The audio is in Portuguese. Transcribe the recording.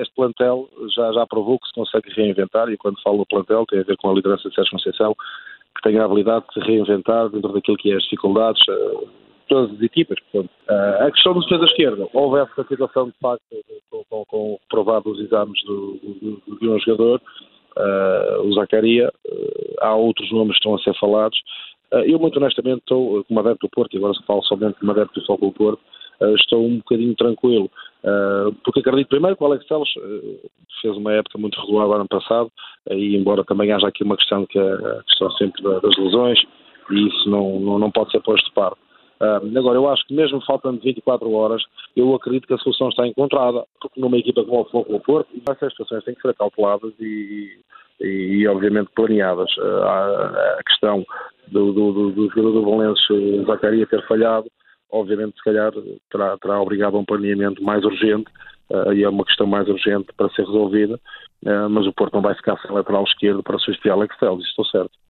este plantel já provou que se consegue reinventar, e quando falo do plantel tem a ver com a liderança de Sérgio Conceição, que tem a habilidade de se reinventar dentro daquilo que é as dificuldades todas as equipas. Portanto, a questão do defesa esquerda, houve essa situação de facto com provados exames de um jogador, o Zaccaria, há outros nomes que estão a ser falados. Eu muito honestamente estou, como adepto do Porto, e agora se falo somente como adepto do Futebol do Porto, estou um bocadinho tranquilo, porque acredito primeiro que o Alex Telles fez uma época muito regular no ano passado, e embora também haja aqui uma questão que é a questão sempre das lesões, e isso não pode ser posto de parte. Agora, eu acho que mesmo faltando 24 horas, eu acredito que a solução está encontrada, porque numa equipa como o Futebol do Porto, essas situações têm que ser calculadas e obviamente planeadas. A questão do jogador do Belenenses, Zaccaria, ter falhado, obviamente se calhar terá obrigado a um planeamento mais urgente, e é uma questão mais urgente para ser resolvida, mas o Porto não vai ficar sem lateral esquerdo para substituir Alex Telles, estou certo.